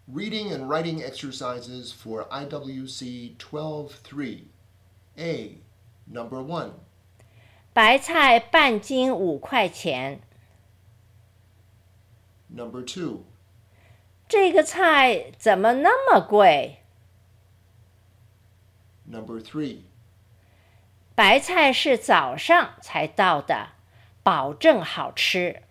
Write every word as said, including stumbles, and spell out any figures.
Reading and writing exercises for I W C twelve three. A. Number one. 白菜半斤五块钱。 Number two. 这个菜怎么那么贵？ Number three. 白菜是早上才到的，保证好吃。